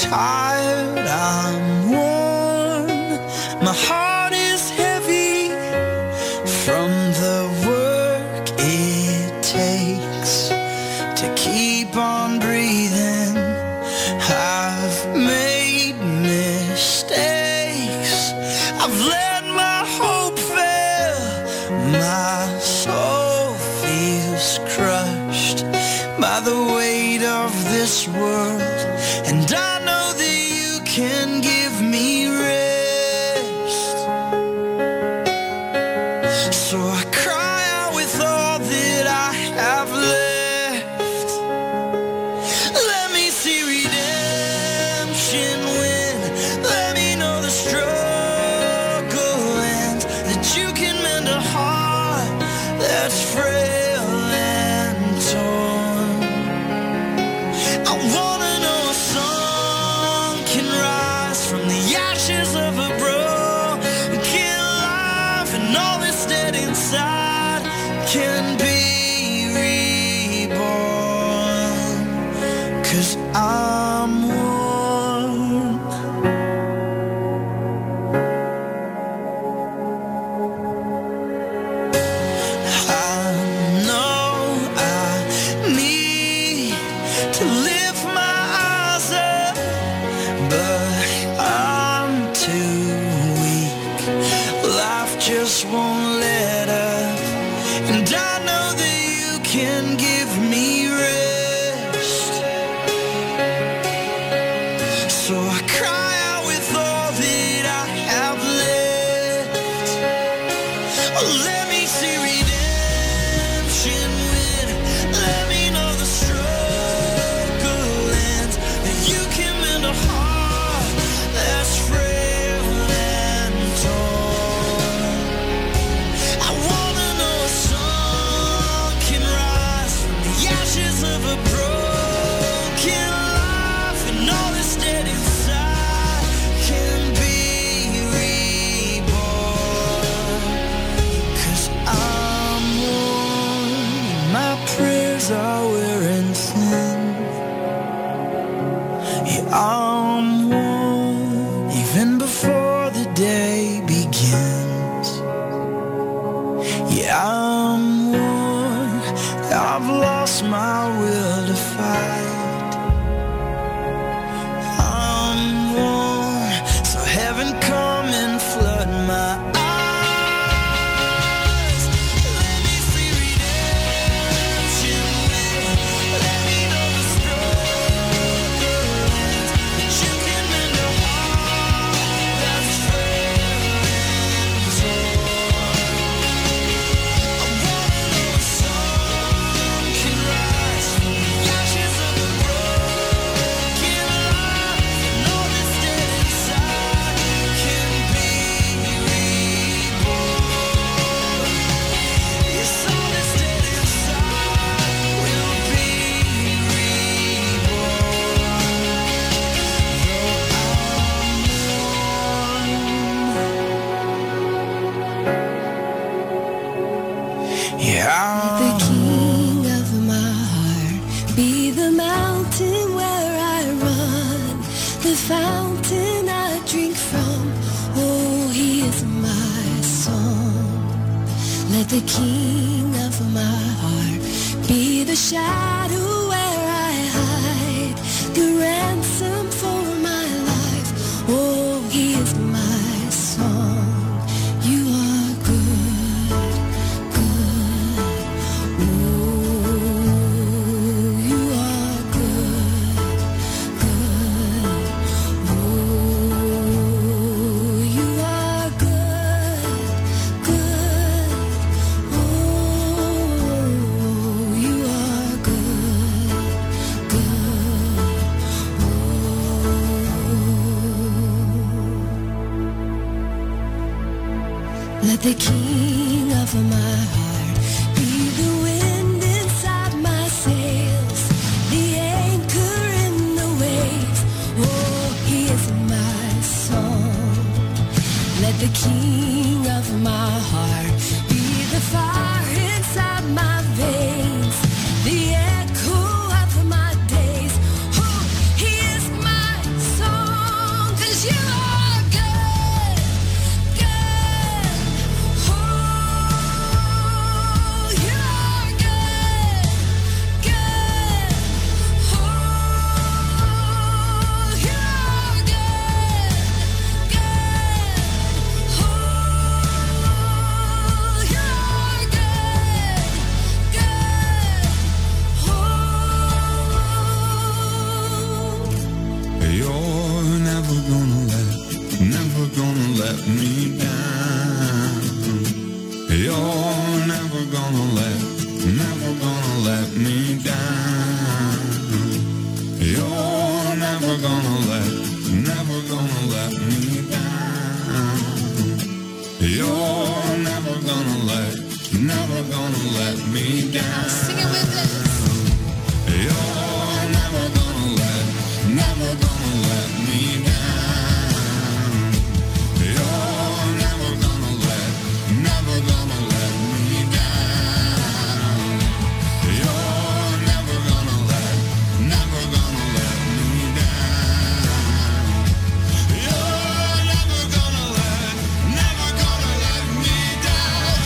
tired, I'm worn. My heart is heavy from the work it takes to keep on breathing. I've made mistakes. I've let my hope fail. My soul feels crushed by the weight of this world, and I know that you can give me rest. So I cry out with all that I have left. Let me see redemption win. Let me know the struggle ends, that you can mend a heart that's frail and torn. I wanna know a song can rise from the ashes of a broken life, and all that's dead inside can be reborn. 'Cause I'm worn. I know I need to lift my eyes up, but I'm too weak. Life just won't let up, and I know that you can give me rest. So I cry out with all that I have left. Oh, let me see redemption win. Let me know the struggle ends, that you can mend a heart that's frail and torn. I wanna know a song can rise from the ashes of a broken life, and all that's dead inside can be reborn. 'Cause I'm worn, my prayers are wearing thin. Yeah, I'm worn, even before the day begins. Yeah, I'm worn, I've lost my will to fight. I'm worn, so heaven come and flood my eyes. Let me see redemption win. Let me know the struggle ends, that you can mend a heart that's frail and torn. I wanna know a song can rise from the ashes of a broken life, and all that's dead inside can be reborn. Yes, all that's dead inside will be reborn. Yeah, The king of my heart be the mountain where I run, the fountain I drink from. Oh, he is my song. Let the king of my heart be the shadow where I hide, the ransom for my life. Oh, he is my song. You are good, good. Ooh, you are good, good. Ooh, you are good, good. Ooh, you are good, good. Ooh. Let the king of my heart be the wind inside my sails, the anchor in the waves. Oh, he is my song. Let the king of my heart be the fire inside my veins, the echo of my days. Oh, he is my song. never gonna let me down. You're never gonna let me down. Sing it with us. You're never gonna let me down. You're never gonna let me down. You're never gonna let me down. You're never gonna let me down. You're never gonna let me down.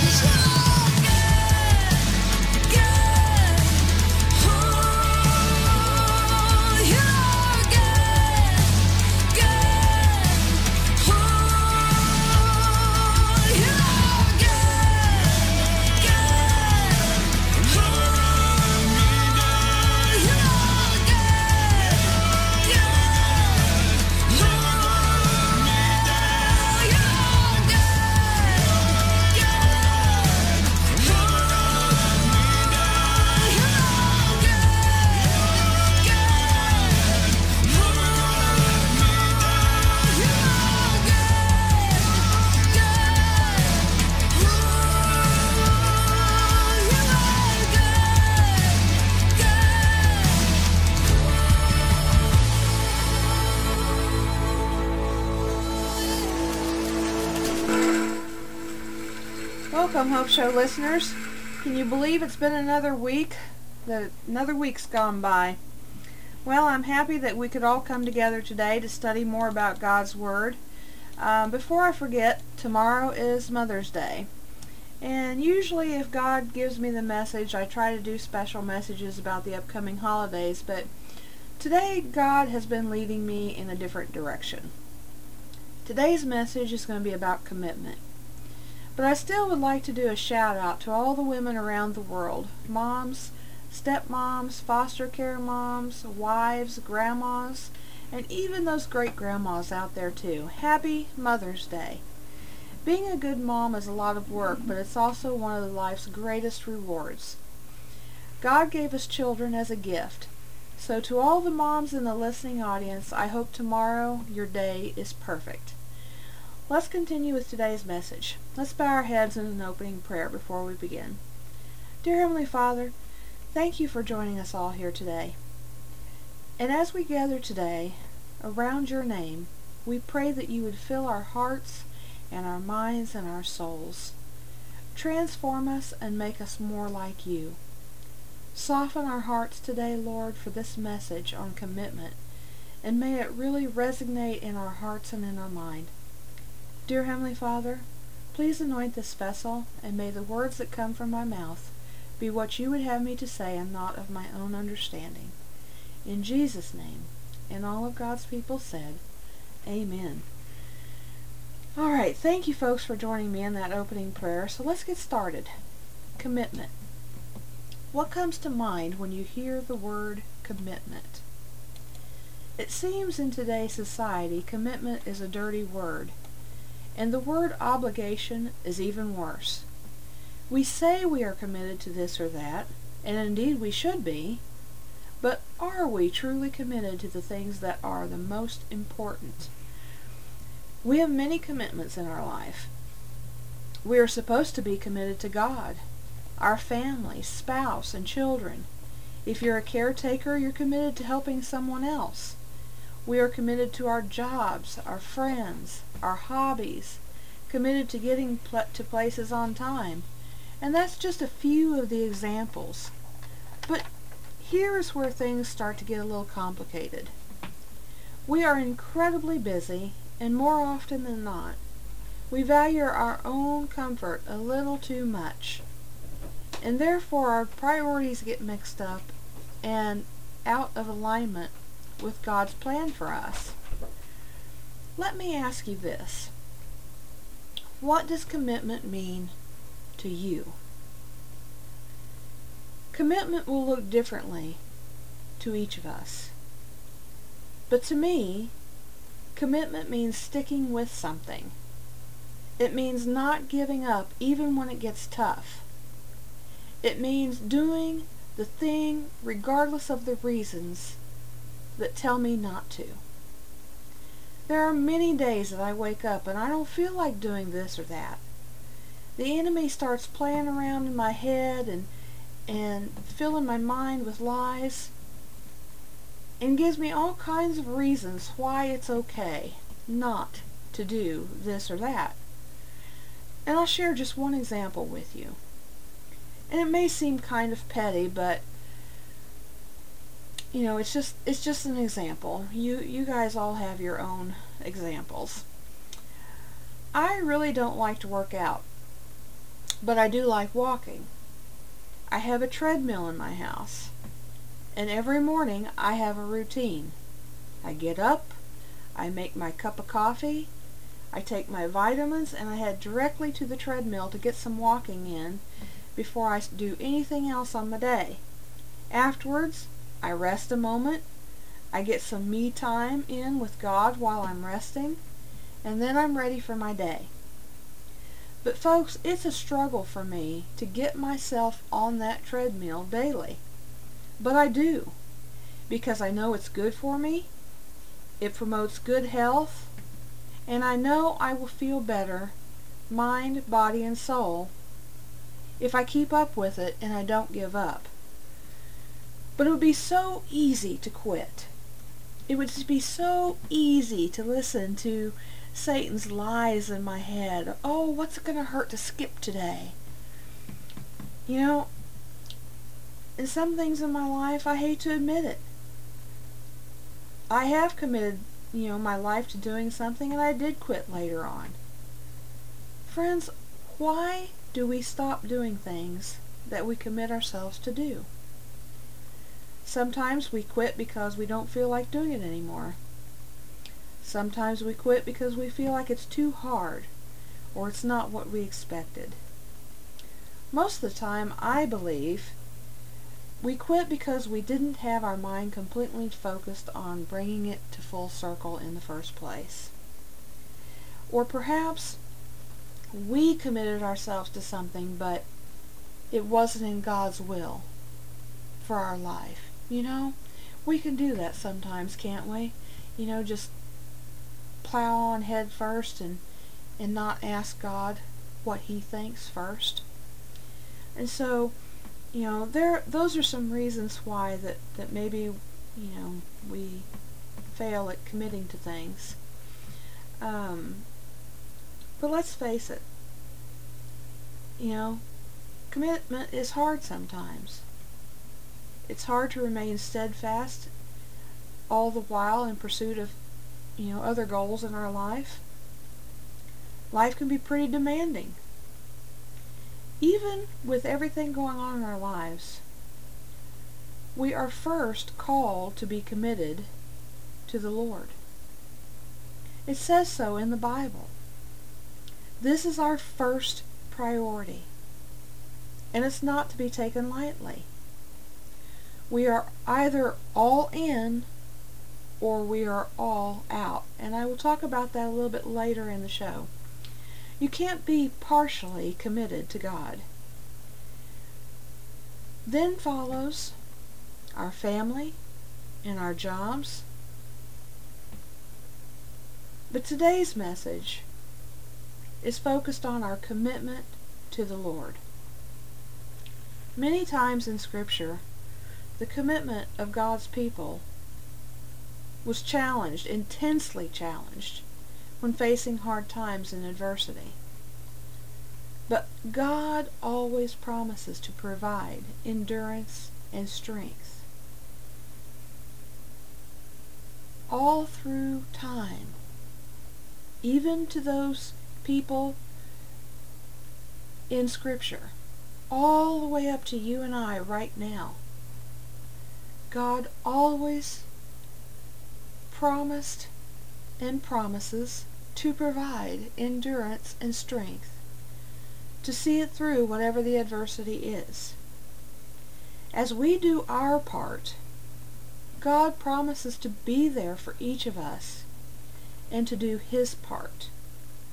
Welcome, Hope Show listeners. Can you believe it's been another week? Another week's gone by. Well, I'm happy that we could all come together today to study more about God's Word. Before I forget, tomorrow is Mother's Day. And usually if God gives me the message, I try to do special messages about the upcoming holidays, but today God has been leading me in a different direction. Today's message is going to be about commitment. But I still would like to do a shout out to all the women around the world, moms, stepmoms, foster care moms, wives, grandmas, and even those great grandmas out there too. Happy Mother's Day. Being a good mom is a lot of work, but it's also one of life's greatest rewards. God gave us children as a gift. So to all the moms in the listening audience, I hope tomorrow your day is perfect. Let's continue with today's message. Let's bow our heads in an opening prayer before we begin. Dear Heavenly Father, thank you for joining us all here today. And as we gather today around your name, we pray that you would fill our hearts and our minds and our souls. Transform us and make us more like you. Soften our hearts today, Lord, for this message on commitment, and may it really resonate in our hearts and in our mind. Dear Heavenly Father, please anoint this vessel, and may the words that come from my mouth be what you would have me to say and not of my own understanding. In Jesus' name, and all of God's people said, Amen. All right, thank you folks for joining me in that opening prayer. So let's get started. Commitment. What comes to mind when you hear the word commitment? It seems in today's society commitment is a dirty word. And the word obligation is even worse. We say we are committed to this or that, and indeed we should be, but are we truly committed to the things that are the most important? We have many commitments in our life. We are supposed to be committed to God, our family, spouse, and children. If you're a caretaker, you're committed to helping someone else. We are committed to our jobs, our friends, our hobbies, committed to getting to places on time. And that's just a few of the examples. But here is where things start to get a little complicated. We are incredibly busy, and more often than not, we value our own comfort a little too much. And therefore our priorities get mixed up and out of alignment with God's plan for us. Let me ask you this. What does commitment mean to you? Commitment will look differently to each of us. But to me, commitment means sticking with something. It means not giving up even when it gets tough. It means doing the thing regardless of the reasons that tell me not to. There are many days that I wake up and I don't feel like doing this or that. The enemy starts playing around in my head and filling my mind with lies and gives me all kinds of reasons why it's okay not to do this or that. And I'll share just one example with you. And it may seem kind of petty, but it's just an example. You guys all have your own examples. I really don't like to work out, but I do like walking. I have a treadmill in my house, and every morning I have a routine. I get up, I make my cup of coffee, I take my vitamins, and I head directly to the treadmill to get some walking in before I do anything else on my day. Afterwards, I rest a moment, I get some me time in with God while I'm resting, and then I'm ready for my day. But folks, it's a struggle for me to get myself on that treadmill daily. But I do, because I know it's good for me, it promotes good health, and I know I will feel better, mind, body, and soul, if I keep up with it and I don't give up. But it would be so easy to quit. It would just be so easy to listen to Satan's lies in my head. Oh, what's it going to hurt to skip today? And some things in my life, I hate to admit it. I have committed, my life to doing something, and I did quit later on. Friends, why do we stop doing things that we commit ourselves to do? Sometimes we quit because we don't feel like doing it anymore. Sometimes we quit because we feel like it's too hard, or it's not what we expected. Most of the time, I believe, we quit because we didn't have our mind completely focused on bringing it to full circle in the first place. Or perhaps we committed ourselves to something, but it wasn't in God's will for our life. We can do that sometimes, can't we? Just plow on head first and not ask God what He thinks first. And so, those are some reasons why that maybe, we fail at committing to things. But let's face it, commitment is hard sometimes. It's hard to remain steadfast all the while in pursuit of, other goals in our life. Life can be pretty demanding. Even with everything going on in our lives, we are first called to be committed to the Lord. It says so in the Bible. This is our first priority, and it's not to be taken lightly. We are either all in or we are all out, and I will talk about that a little bit later in the show. You can't be partially committed to God. Then follows our family and our jobs. But today's message is focused on our commitment to the Lord. Many times in Scripture, the commitment of God's people was challenged, intensely challenged, when facing hard times and adversity. But God always promises to provide endurance and strength all through time, even to those people in Scripture, all the way up to you and I right now. God always promised and promises to provide endurance and strength to see it through whatever the adversity is. As we do our part, God promises to be there for each of us and to do His part.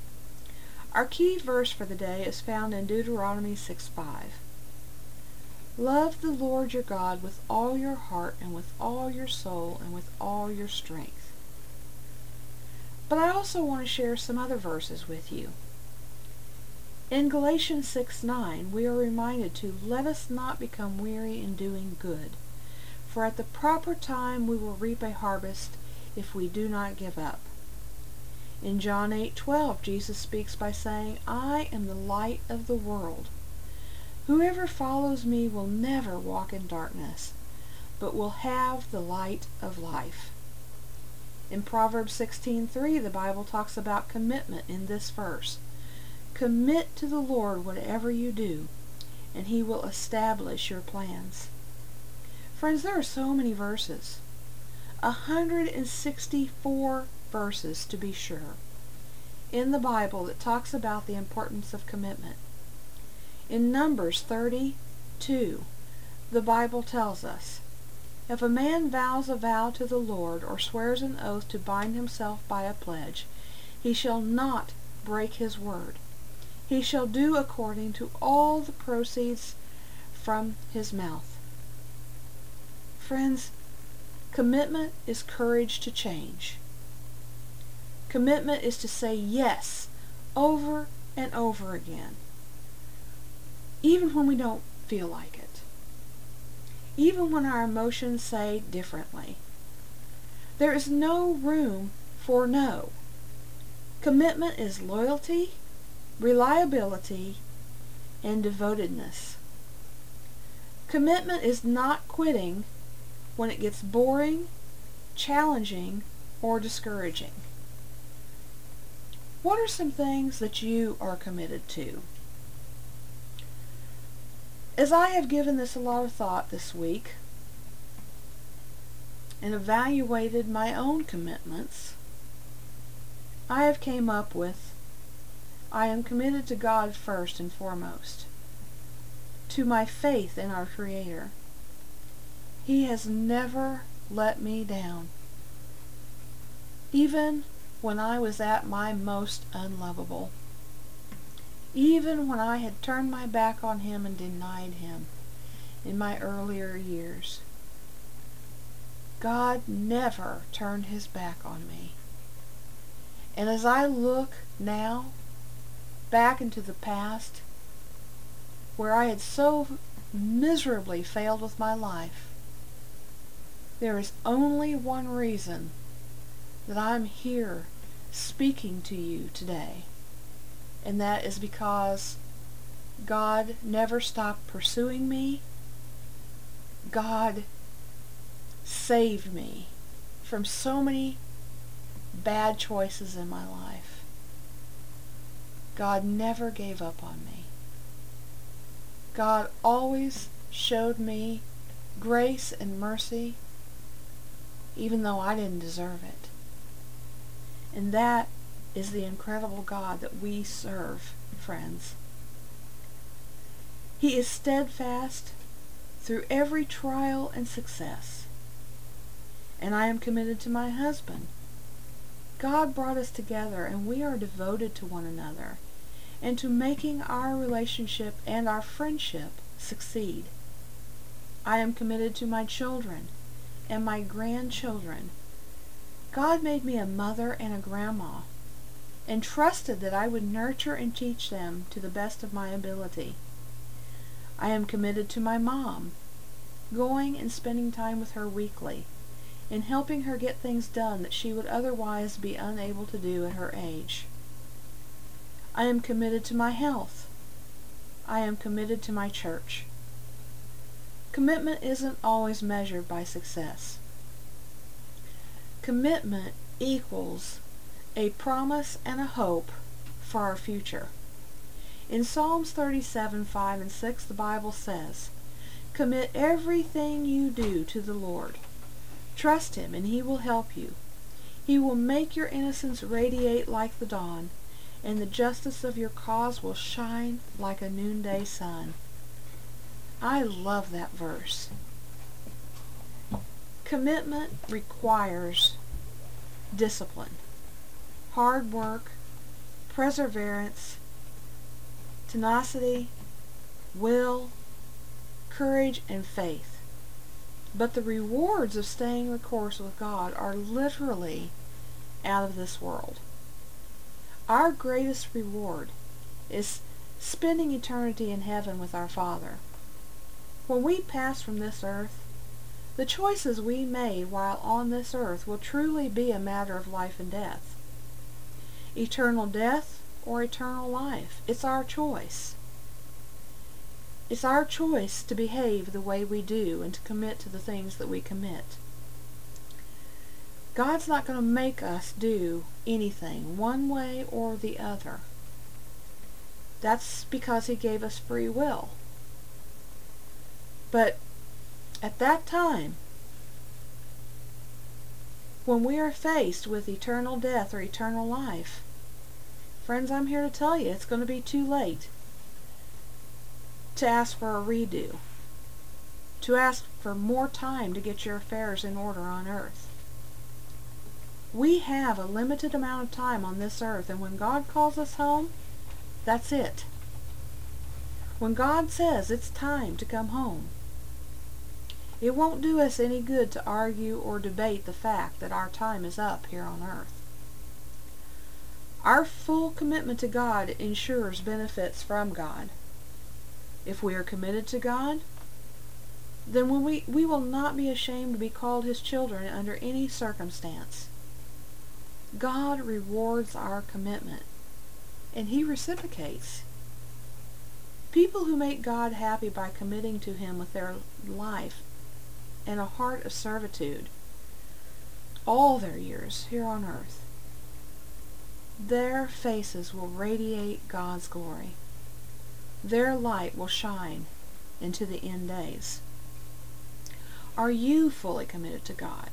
Our key verse for the day is found in Deuteronomy 6:5. Love the Lord your God with all your heart and with all your soul and with all your strength. But I also want to share some other verses with you. In Galatians 6:9, we are reminded to let us not become weary in doing good, for at the proper time we will reap a harvest if we do not give up. In John 8:12, Jesus speaks by saying, I am the light of the world. Whoever follows me will never walk in darkness, but will have the light of life. In Proverbs 16:3, the Bible talks about commitment in this verse. Commit to the Lord whatever you do, and He will establish your plans. Friends, there are so many verses. 164 verses, to be sure, in the Bible that talks about the importance of commitment. In Numbers 32, the Bible tells us, if a man vows a vow to the Lord or swears an oath to bind himself by a pledge, he shall not break his word. He shall do according to all the proceeds from his mouth. Friends, commitment is courage to change. Commitment is to say yes over and over again, even when we don't feel like it, even when our emotions say differently. There is no room for no. Commitment is loyalty, reliability, and devotedness. Commitment is not quitting when it gets boring, challenging, or discouraging. What are some things that you are committed to? As I have given this a lot of thought this week and evaluated my own commitments, I have came up with, I am committed to God first and foremost, to my faith in our Creator. He has never let me down, even when I was at my most unlovable, even when I had turned my back on Him and denied Him in my earlier years. God never turned His back on me. And as I look now back into the past, where I had so miserably failed with my life, there is only one reason that I'm here speaking to you today, and that is because God never stopped pursuing me. God saved me from so many bad choices in my life. God never gave up on me. God always showed me grace and mercy, even though I didn't deserve it. And that is the incredible God that we serve, friends. He is steadfast through every trial and success. And I am committed to my husband. God brought us together, and we are devoted to one another and to making our relationship and our friendship succeed. I am committed to my children and my grandchildren. God made me a mother and a grandma and trusted that I would nurture and teach them to the best of my ability. I am committed to my mom, going and spending time with her weekly and helping her get things done that she would otherwise be unable to do at her age. I am committed to my health. I am committed to my church. Commitment isn't always measured by success. Commitment equals a promise and a hope for our future. In Psalms 37:5 and 6, the Bible says, "Commit everything you do to the Lord. Trust Him, and He will help you. He will make your innocence radiate like the dawn, and the justice of your cause will shine like a noonday sun." I love that verse. Commitment requires discipline, hard work, perseverance, tenacity, will, courage, and faith. But the rewards of staying the course with God are literally out of this world. Our greatest reward is spending eternity in heaven with our Father. When we pass from this earth, the choices we made while on this earth will truly be a matter of life and death. Eternal death or eternal life. It's our choice. It's our choice to behave the way we do and to commit to the things that we commit. God's not going to make us do anything one way or the other. That's because He gave us free will. But at that time, when we are faced with eternal death or eternal life, friends, I'm here to tell you, it's going to be too late to ask for a redo, to ask for more time to get your affairs in order on earth. We have a limited amount of time on this earth, and when God calls us home, that's it. When God says it's time to come home, it won't do us any good to argue or debate the fact that our time is up here on earth. Our full commitment to God ensures benefits from God. If we are committed to God, then we will not be ashamed to be called His children under any circumstance. God rewards our commitment, and He reciprocates. People who make God happy by committing to Him with their life and a heart of servitude all their years here on earth, their faces will radiate God's glory. Their light will shine into the end days. Are you fully committed to God?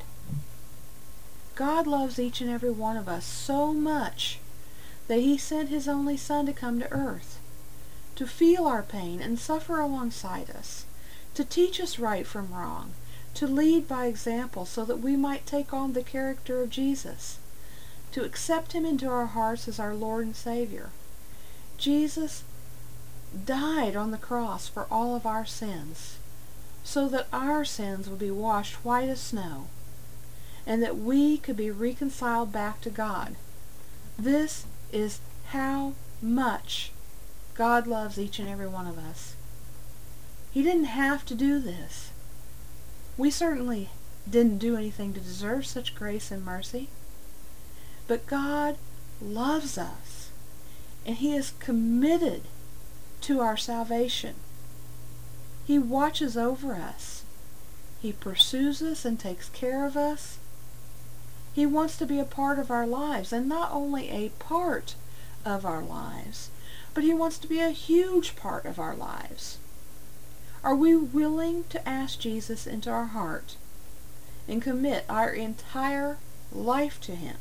God loves each and every one of us so much that He sent His only Son to come to earth, to feel our pain and suffer alongside us, to teach us right from wrong, to lead by example so that we might take on the character of Jesus, to accept Him into our hearts as our Lord and Savior. Jesus died on the cross for all of our sins, so that our sins would be washed white as snow, and that we could be reconciled back to God. This is how much God loves each and every one of us. He didn't have to do this. We certainly didn't do anything to deserve such grace and mercy. But God loves us, and He is committed to our salvation. He watches over us. He pursues us and takes care of us. He wants to be a part of our lives, and not only a part of our lives, but He wants to be a huge part of our lives. Are we willing to ask Jesus into our heart and commit our entire life to Him?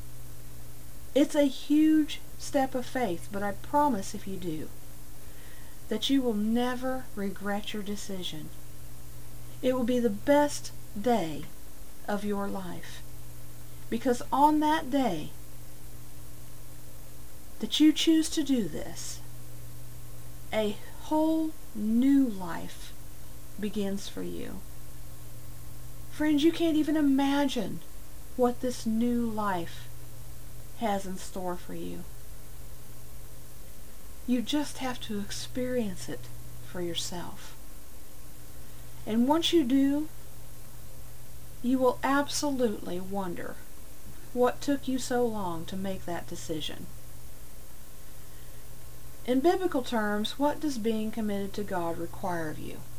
It's a huge step of faith, but I promise if you do, that you will never regret your decision. It will be the best day of your life. Because on that day that you choose to do this, a whole new life begins for you. Friends, you can't even imagine what this new life has in store for you. You just have to experience it for yourself. And once you do, you will absolutely wonder what took you so long to make that decision. In biblical terms, what does being committed to God require of you?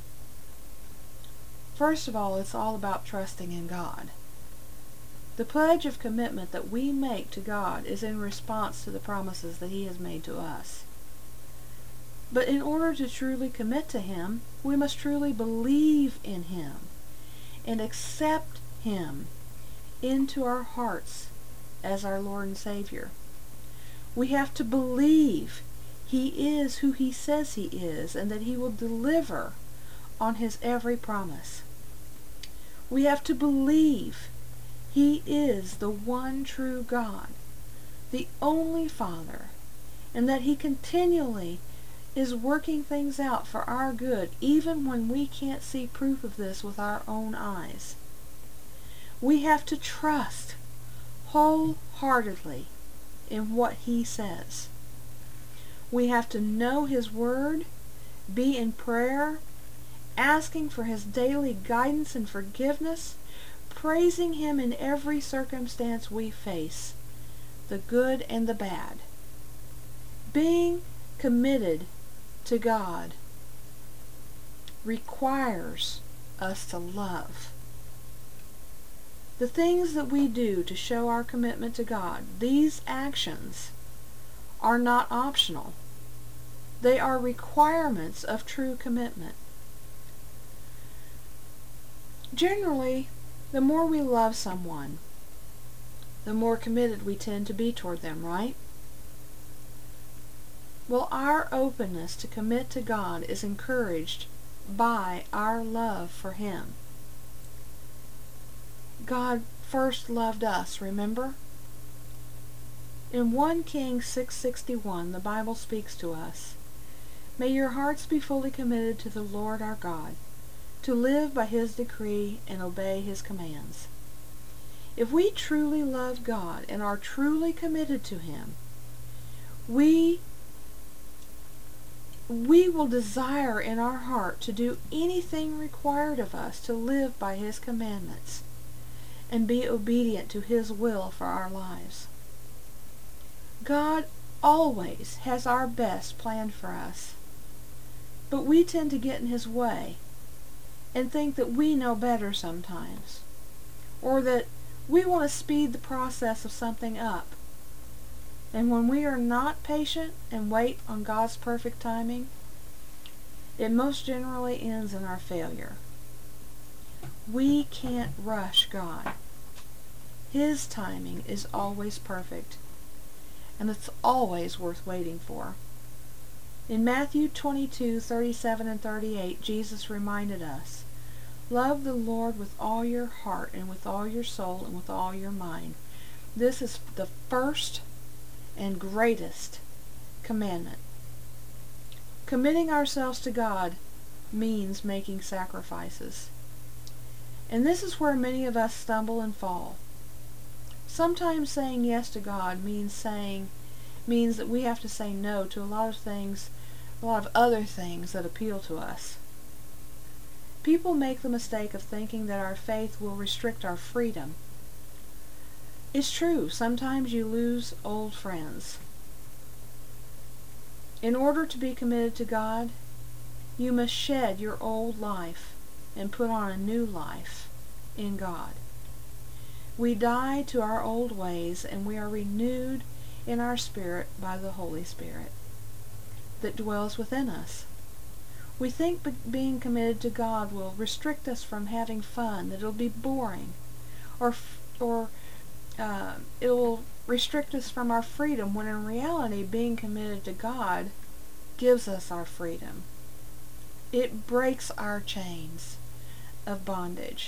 First of all, it's all about trusting in God. The pledge of commitment that we make to God is in response to the promises that He has made to us. But in order to truly commit to Him, we must truly believe in Him and accept Him into our hearts as our Lord and Savior. We have to believe He is who He says He is, and that He will deliver on His every promise. We have to believe He is the one true God, the only Father, and that He continually is working things out for our good, even when we can't see proof of this with our own eyes. We have to trust wholeheartedly in what He says. We have to know His Word, be in prayer, asking for His daily guidance and forgiveness, praising Him in every circumstance we face, the good and the bad. Being committed to God requires us to love. The things that we do to show our commitment to God, these actions, are not optional. They are requirements of true commitment. Generally, the more we love someone, the more committed we tend to be toward them, right? Well, our openness to commit to God is encouraged by our love for Him. God first loved us, remember? In 1 Kings 6:61, the Bible speaks to us, "May your hearts be fully committed to the Lord our God, to live by His decree and obey His commands." If we truly love God and are truly committed to Him, we will desire in our heart to do anything required of us to live by His commandments and be obedient to His will for our lives. God always has our best planned for us, but we tend to get in His way and think that we know better sometimes, or that we want to speed the process of something up. And when we are not patient and wait on God's perfect timing, it most generally ends in our failure. We can't rush God. His timing is always perfect, and it's always worth waiting for. In Matthew 22:37 and 38, Jesus reminded us, "Love the Lord with all your heart and with all your soul and with all your mind. This is the first and greatest commandment." Committing ourselves to God means making sacrifices. And this is where many of us stumble and fall. Sometimes saying yes to God means that we have to say no to a lot of other things that appeal to us. People make the mistake of thinking that our faith will restrict our freedom. It's true, sometimes you lose old friends. In order to be committed to God, you must shed your old life and put on a new life in God. We die to our old ways and we are renewed in our spirit by the Holy Spirit that dwells within us. We think being committed to God will restrict us from having fun, that it'll be boring, or it will restrict us from our freedom, when in reality being committed to God gives us our freedom. It breaks our chains of bondage.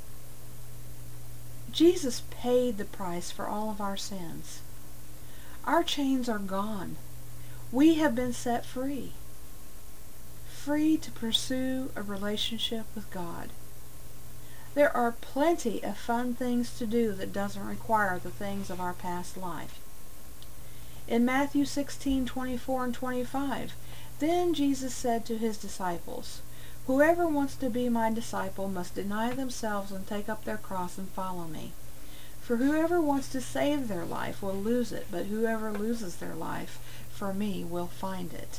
Jesus paid the price for all of our sins. Our chains are gone. We have been set free. Free to pursue a relationship with God. There are plenty of fun things to do that doesn't require the things of our past life. In Matthew 16:24 and 25, then Jesus said to His disciples, "Whoever wants to be my disciple must deny themselves and take up their cross and follow me. For whoever wants to save their life will lose it, but whoever loses their life for me will find it."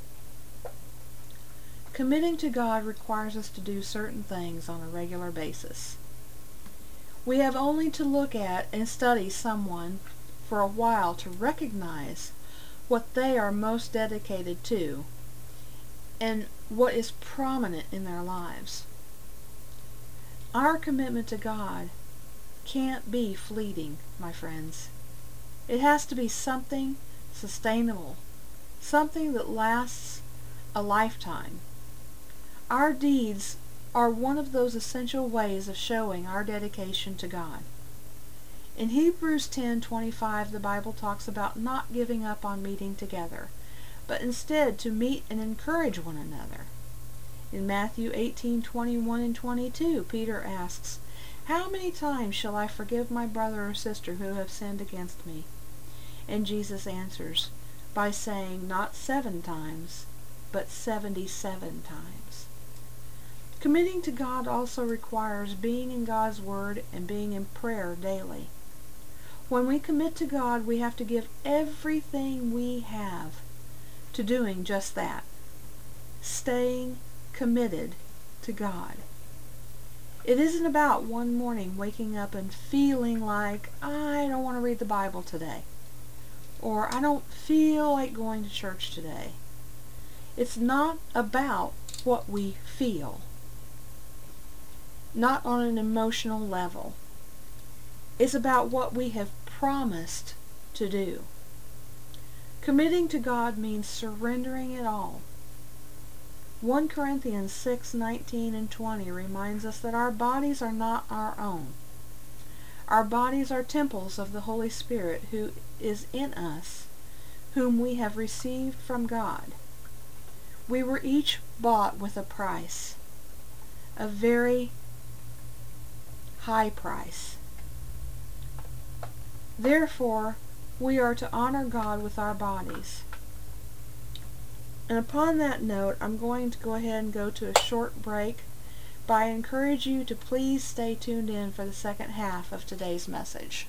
Committing to God requires us to do certain things on a regular basis. We have only to look at and study someone for a while to recognize what they are most dedicated to and what is prominent in their lives. Our commitment to God can't be fleeting, my friends. It has to be something sustainable, something that lasts a lifetime. Our deeds are one of those essential ways of showing our dedication to God. In Hebrews 10:25, the Bible talks about not giving up on meeting together, but instead to meet and encourage one another. In Matthew 18:21 and 22, Peter asks, "How many times shall I forgive my brother or sister who have sinned against me?" And Jesus answers by saying, not 7 times, but 77 times. Committing to God also requires being in God's Word and being in prayer daily. When we commit to God, we have to give everything we have to doing just that, staying committed to God. It isn't about one morning waking up and feeling like, I don't want to read the Bible today, or I don't feel like going to church today. It's not about what we feel, not on an emotional level. It's about what we have promised to do. Committing to God means surrendering it all. 1 Corinthians 6:19 and 20 reminds us that our bodies are not our own. Our bodies are temples of the Holy Spirit who is in us, whom we have received from God. We were each bought with a price, a very high price. Therefore, we are to honor God with our bodies. And upon that note, I'm going to go ahead and go to a short break, but I encourage you to please stay tuned in for the second half of today's message.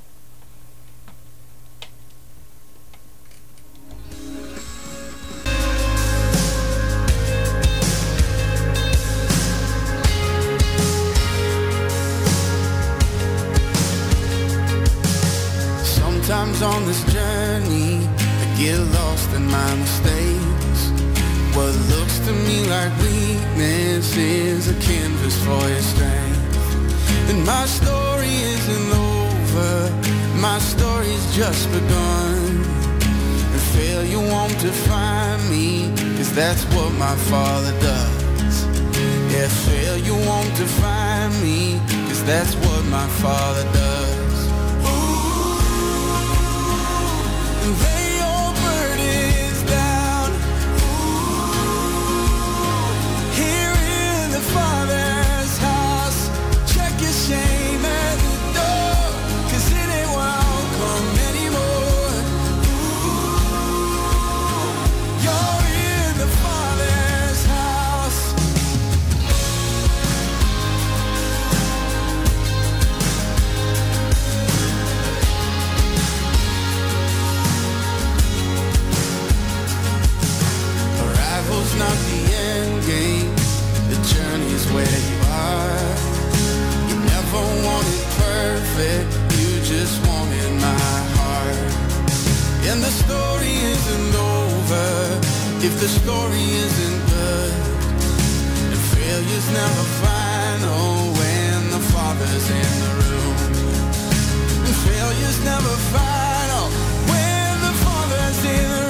Sometimes on this journey, I get lost in my mistakes. What looks to me like weakness is a canvas for your strength. And my story isn't over, my story's just begun. And failure won't define me, 'cause that's what my Father does. Yeah, failure won't define me, 'cause that's what my Father does. Lay your burdens down here in the Father's house. Check your shame at the door, 'cause it ain't welcome anymore. You're in the Father's house. Arrival's not the end game, the journey is where you are. You never wanted perfect, you just wanted my heart. And the story isn't over if the story isn't good. And failure's never final when the Father's in the room. And failure's never final when the Father's in the room.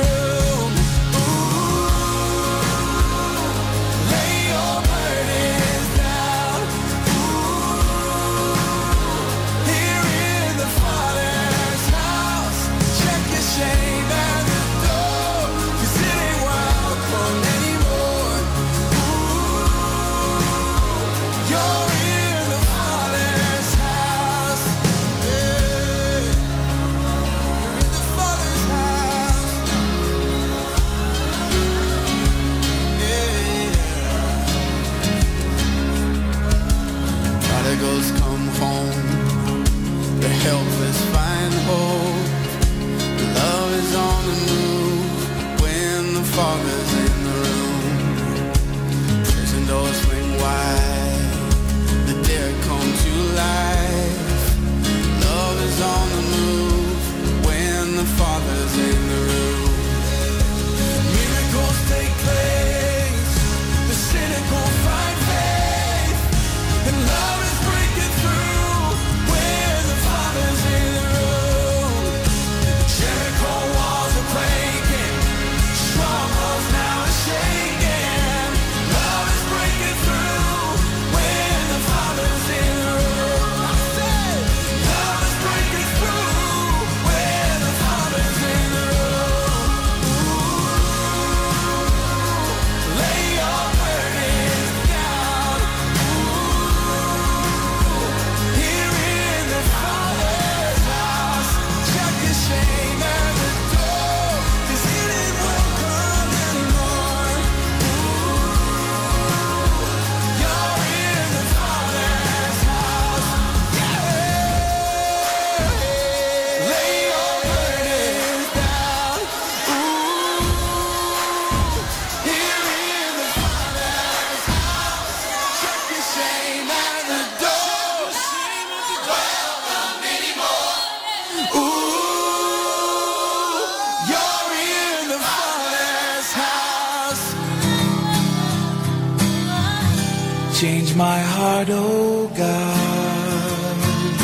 Change my heart, oh God,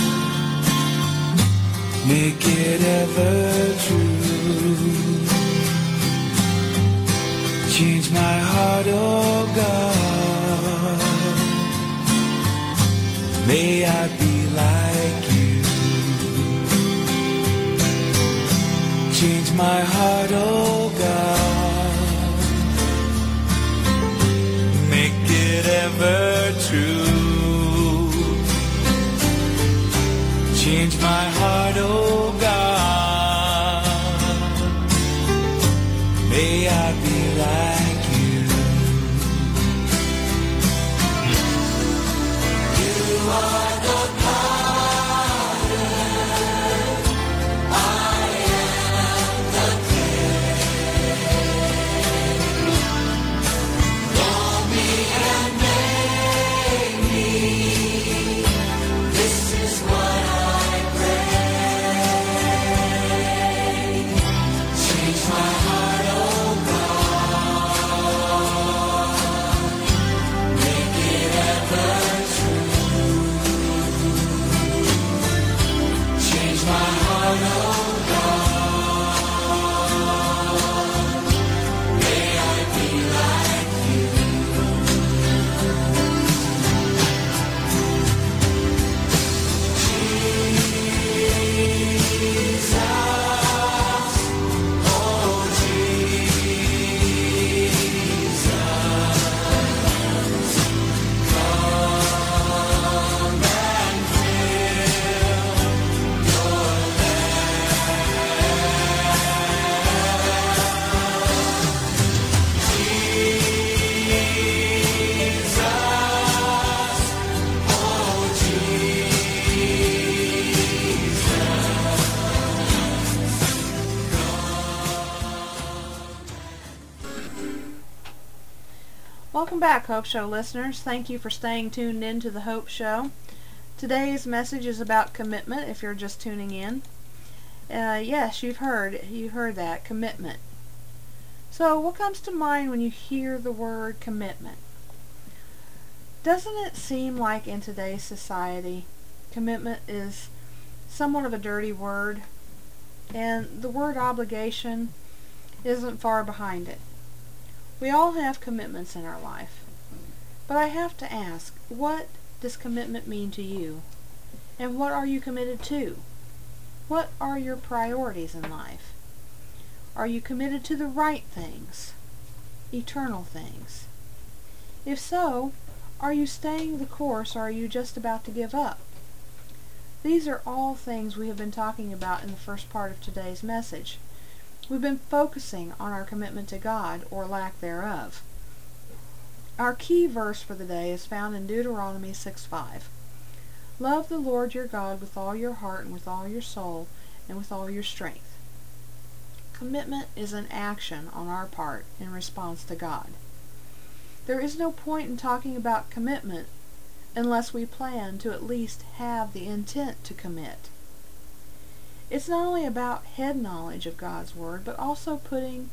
make it ever true. Change my heart, oh God, may I be like you. Change my heart, oh God, make it ever true. Change my heart, oh God, may I be like you. You are the potter, I am the clay. Mold me and make me, this is what I pray. Change my heart, oh God, make it ever true. Change my heart, oh God, may I be like you. Jesus, oh Jesus, come and fill your Jesus, oh Welcome back, Hope Show listeners. Thank you for staying tuned in to the Hope Show. Today's message is about commitment, if you're just tuning in. Yes, you heard that, commitment. So, what comes to mind when you hear the word commitment? Doesn't it seem like in today's society, commitment is somewhat of a dirty word, and the word obligation isn't far behind it? We all have commitments in our life, but I have to ask, what does commitment mean to you? And what are you committed to? What are your priorities in life? Are you committed to the right things? Eternal things? If so, are you staying the course, or are you just about to give up? These are all things we have been talking about in the first part of today's message. We've been focusing on our commitment to God, or lack thereof. Our key verse for the day is found in Deuteronomy 6:5. Love the Lord your God with all your heart and with all your soul and with all your strength. Commitment is an action on our part in response to God. There is no point in talking about commitment unless we plan to at least have the intent to commit. It's not only about head knowledge of God's Word, but also putting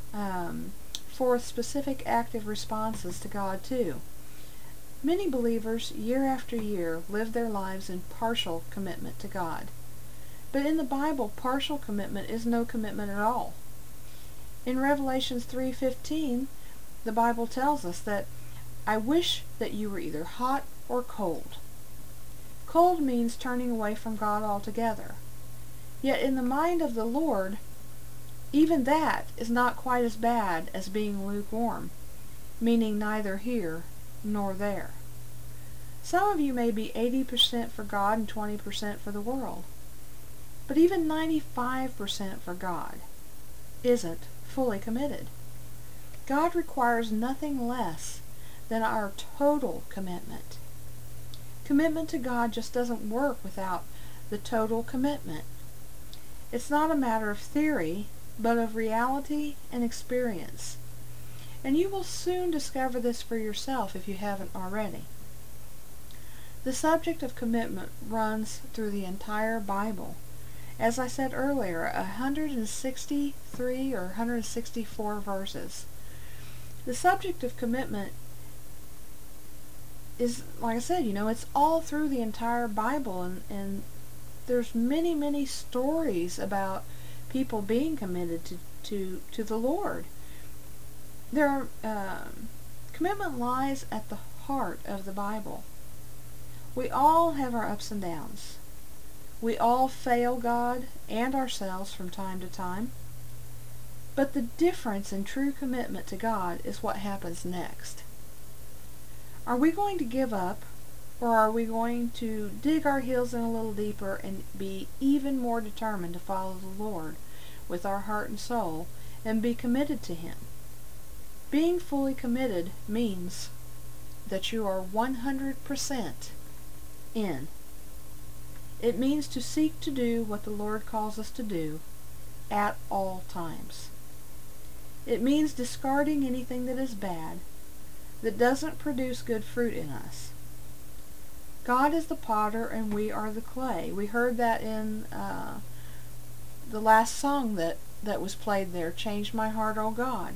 forth specific active responses to God too. Many believers, year after year, live their lives in partial commitment to God. But in the Bible, partial commitment is no commitment at all. In Revelations 3:15, the Bible tells us that, I wish that you were either hot or cold. Cold means turning away from God altogether. Yet in the mind of the Lord, even that is not quite as bad as being lukewarm, meaning neither here nor there. Some of you may be 80% for God and 20% for the world. But even 95% for God isn't fully committed. God requires nothing less than our total commitment. Commitment to God just doesn't work without the total commitment. It's not a matter of theory, but of reality and experience. And you will soon discover this for yourself if you haven't already. The subject of commitment runs through the entire Bible. As I said earlier, 163 or 164 verses. The subject of commitment is, like I said, it's all through the entire Bible, and there's many, many stories about people being committed to the Lord. Commitment lies at the heart of the Bible. We all have our ups and downs. We all fail God and ourselves from time to time. But the difference in true commitment to God is what happens next. Are we going to give up, or are we going to dig our heels in a little deeper and be even more determined to follow the Lord with our heart and soul and be committed to Him? Being fully committed means that you are 100% in. It means to seek to do what the Lord calls us to do at all times. It means discarding anything that is bad, that doesn't produce good fruit in us. God is the potter and we are the clay. We heard that in the last song that was played there, Change My Heart, O God.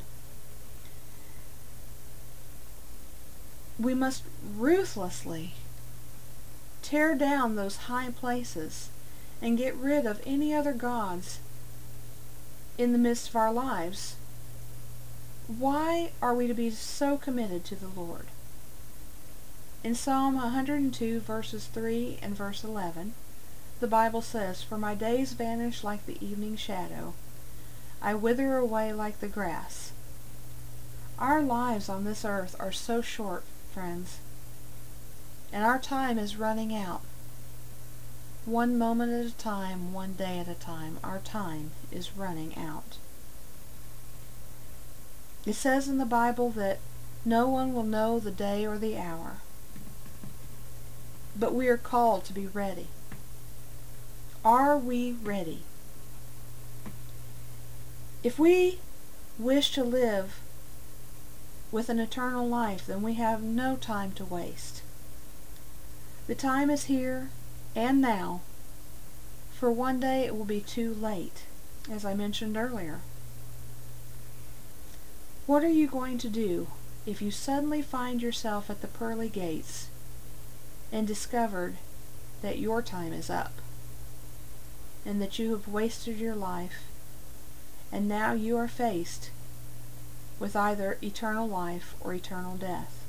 We must ruthlessly tear down those high places and get rid of any other gods in the midst of our lives. Why are we to be so committed to the Lord? In Psalm 102, verses 3 and verse 11, the Bible says, "For my days vanish like the evening shadow. I wither away like the grass." Our lives on this earth are so short, friends, and our time is running out. One moment at a time, one day at a time, our time is running out. It says in the Bible that no one will know the day or the hour, but we are called to be ready. Are we ready? If we wish to live with an eternal life, then we have no time to waste. The time is here and now, for one day it will be too late, as I mentioned earlier. What are you going to do if you suddenly find yourself at the pearly gates and discovered that your time is up and that you have wasted your life, and now you are faced with either eternal life or eternal death?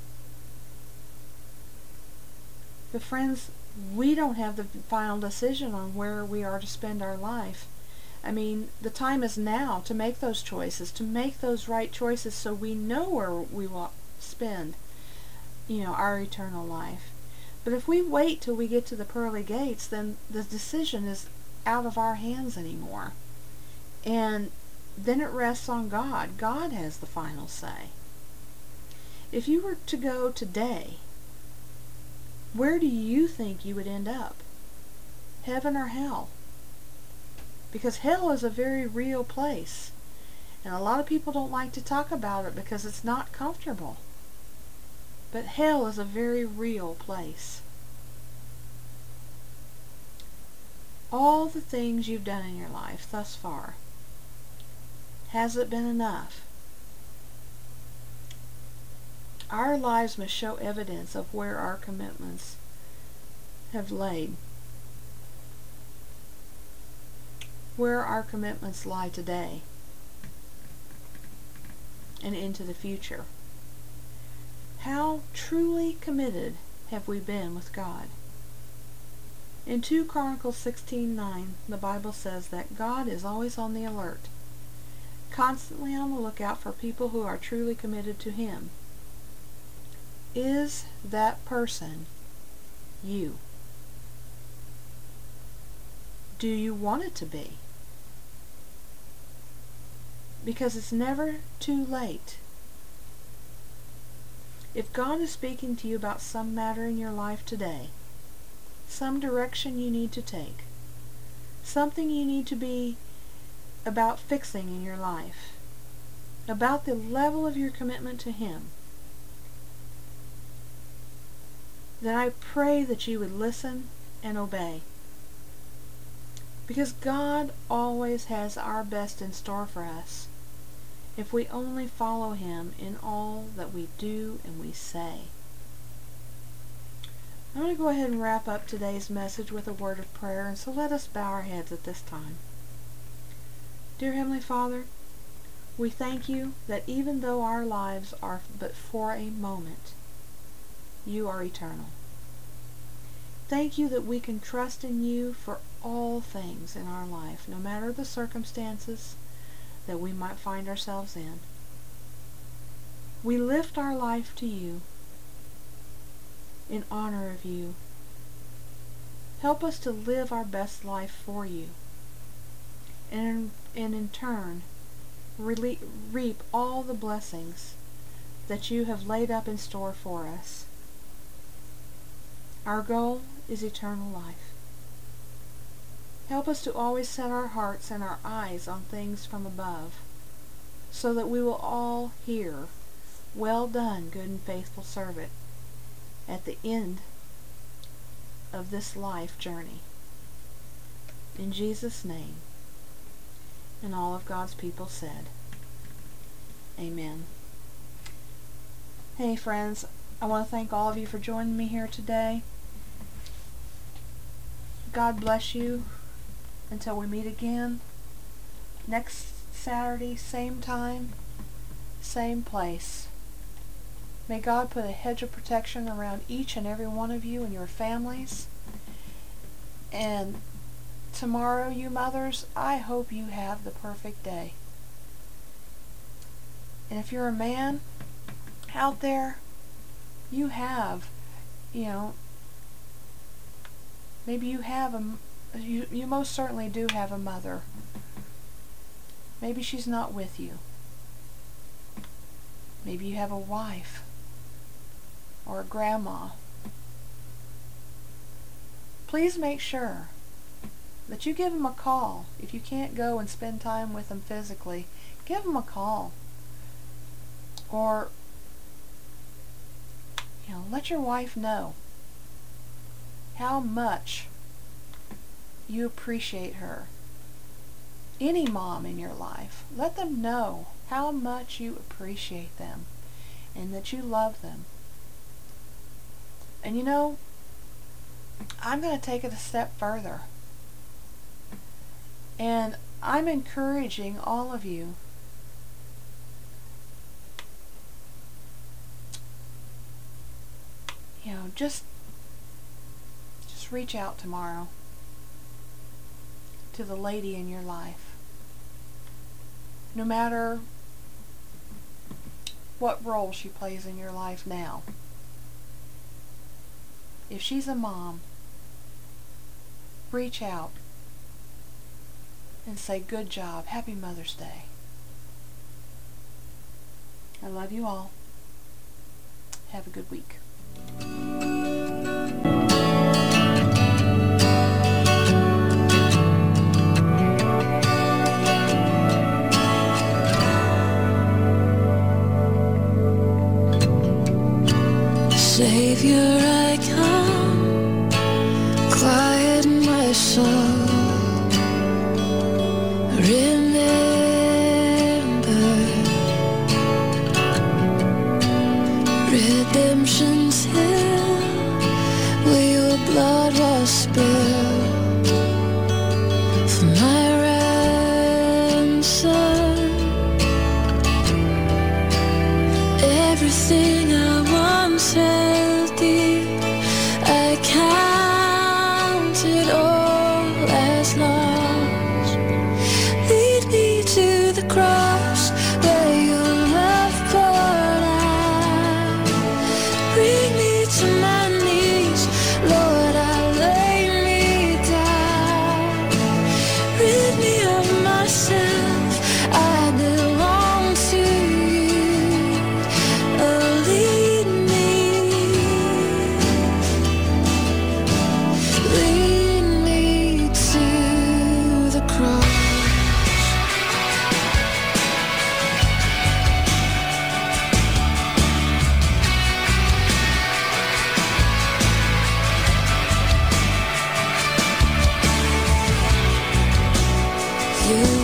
But friends, we don't have the final decision on where we are to spend our life. I mean, the time is now to make those choices, to make those right choices so we know where we will spend, our eternal life. But if we wait till we get to the pearly gates, then the decision is out of our hands anymore. And then it rests on God. God has the final say. If you were to go today, where do you think you would end up? Heaven or hell? Because hell is a very real place. And a lot of people don't like to talk about it because it's not comfortable. But hell is a very real place. All the things you've done in your life thus far, has it been enough? Our lives must show evidence of where our commitments have laid, where our commitments lie today and into the future. How truly committed have we been with God? In 2 Chronicles 16:9, the Bible says that God is always on the alert, constantly on the lookout for people who are truly committed to Him. Is that person you? Do you want it to be? Because it's never too late. If God is speaking to you about some matter in your life today, some direction you need to take, something you need to be about fixing in your life, about the level of your commitment to Him, then I pray that you would listen and obey. Because God always has our best in store for us if we only follow Him in all that we do and we say. I'm going to go ahead and wrap up today's message with a word of prayer, and so let us bow our heads at this time. Dear Heavenly Father, we thank you that even though our lives are but for a moment, you are eternal. Thank you that we can trust in you for all things in our life, no matter the circumstances that we might find ourselves in. We lift our life to you in honor of you. Help us to live our best life for you, and in turn reap all the blessings that you have laid up in store for us. Our goal is eternal life. Help us to always set our hearts and our eyes on things from above, so that we will all hear, "Well done, good and faithful servant," at the end of this life journey. In Jesus' name, and all of God's people said, Amen. Hey friends, I want to thank all of you for joining me here today. God bless you until we meet again next Saturday, same time, same place. May God put a hedge of protection around each and every one of you and your families. And tomorrow, you mothers, I hope you have the perfect day. And if you're a man out there, you have, maybe you have you most certainly do have a mother. Maybe she's not with you. Maybe you have a wife or a grandma. Please make sure that you give them a call. If you can't go and spend time with them physically, give them a call. Or, let your wife know how much you appreciate her. Any mom in your life, let them know how much you appreciate them and that you love them. And I'm going to take it a step further. And I'm encouraging all of you just reach out tomorrow to the lady in your life. No matter what role she plays in your life now. If she's a mom, reach out and say, "Good job. Happy Mother's Day." I love you all. Have a good week. Savior, I come, quiet my soul. Remember, redemption's hill, where your blood was spilled for my ransom. Everything I once held dear, I counted all as lost. Lead me to the cross where your love poured out. Bring me to my knees, Lord, I lay me down. Rid me of myself, I belong to you. Lead me to the cross. You